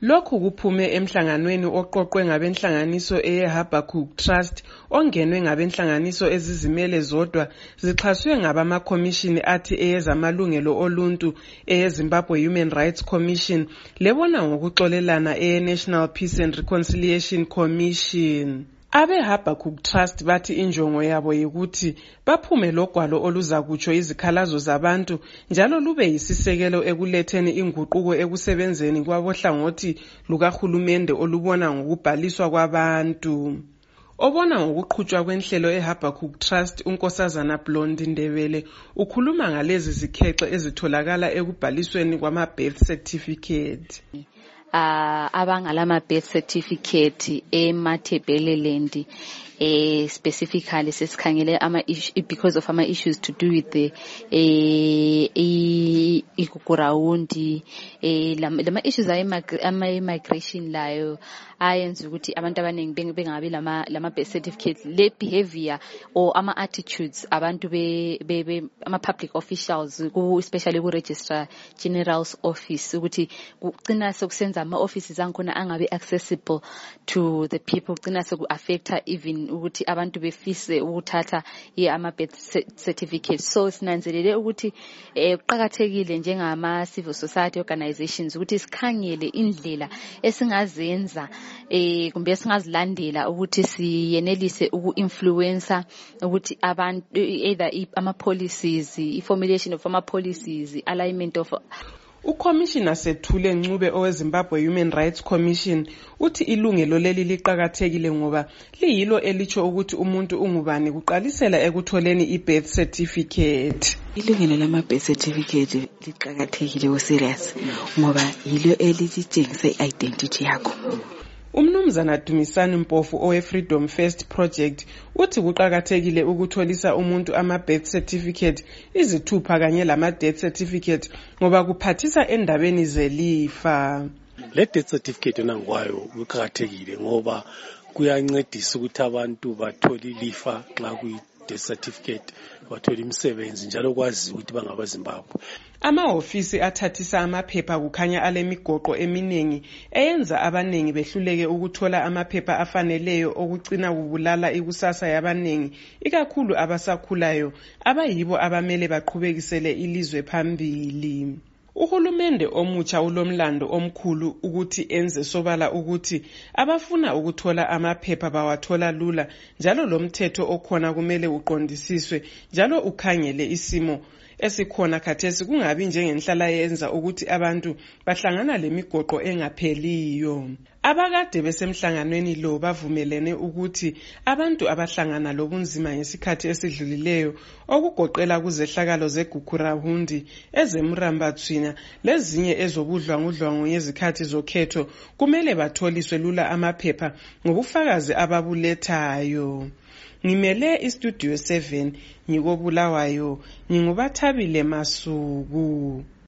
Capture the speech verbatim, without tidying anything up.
Lokhu kuphume emhlanganweni oqoqwe ngabenhlanganiso eye-Habakkuk Trust ongenwe ngabenhlanganiso ezizimele zodwa zixhaswe ngabamakhomishini athi eyezamalungelo oluntu, eye-Zimbabwe Human Rights Commission lebona ngokuxolelana eye-National Peace and Reconciliation Commission. Abe-Habakkuk Trust bathi injongo yabo yikuthi baphume logwalo oluzakutsho izikhalazo zabantu njalo lube yisisekelo ekuletheni inguquko ekusebenzeni kwabohlangothi lukahulumende olubona ngokubhaliswa kwabantu. Obona ngokuqhutshwa kwenhlelo e-Habakkuk Trust uNkosazana Blondie Ndebele ukhuluma ngalezi zikhexe ezitholakala ekubhalisweni kwama-birth certificate. Uh, abangalama birth certificate eMatabeleland eh specifically sesikhangele ama because of ama issues to do with the eh ikukurawundi eh lama issues ama immigration layo ayenza ukuthi abantu abaningi bengabi lama lama birth certificate le behavior or ama attitudes abantu be, be, be ama public officials especially ku registrar general's office ukuthi kucina sokusenza ama offices ankhona angabe accessible to the people, kucina soku affecta even ukuthi abantu befise ukuthatha ye ama birth certificate. So sinanzelele ukuthi eh uqhakathekile njengama civil society organizations ukuthi sikhangele indlela esingazenza eh kumbe singazilandela ukuthi siyenelise uku-influencer ukuthi abantu either ama policies, i-formulation of ama policies, alignment of uCommissioner Sethule Ncube oweZimbabwe Human Rights Commission uthi ilungelo leli liqhakathekile ngoba liyilo elicho ukuthi umuntu ungubani kuqalisela ekutholeni i-birth certificate. Ilungelo lama birth certificate liqhakathekile o serious ngoba yilo elitshengisa i-identity yakho. Umnumzana Dumisani Mpofu owe-Freedom First Project uthi kuqhakathekile ukutholisa umuntu ama-birth certificate izithupha kanye lama-death certificate ngoba kuphathisa endabeni zelifa. Le death certificate yona ngwayo kuqhakathekile ngoba kuyancedisa ukuthi abantu bathole ilifa nxa kuyi death certificate bathola imisebenzi njalo kwazi ukuthi bangaba Zimbabwe. Amahofisi athathisa amaphepha kukhanya alemigoqo eminingi eyenza abaningi behluleke ukuthola amaphepha afaneleyo okucina kubulala ikusasa yabaningi ikakhulu abasakhulayo abayibo abamele baqhubekisele ilizwe phambili. Uhulumende omutsha ulomlando omkhulu ukuthi enze sobala ukuthi abafuna ukuthola amaphepha bawathola lula njalo lomthetho okhona kumele uqondisiswe njalo ukhangele isimo esikhona khathesi kungabi njengenhlala yenza ukuthi abantu bahlangana lemigoqo engapheliyo. Abakade besemhlanganweni lo bavumelene ukuthi abantu abahlangana lobunzima ngesikhathi esidlulileyo okugoqela kuzehlakalo zeGukurahundi, ezemrambathwina lezinye ezobudlwangudlwangu ngezikhathi zokhetho kumele batholiswe lula amaphepha ngobufakazi ababulethayo. Ngimele iStudio seven ngikobulawayo, ngingubathabile Masuku.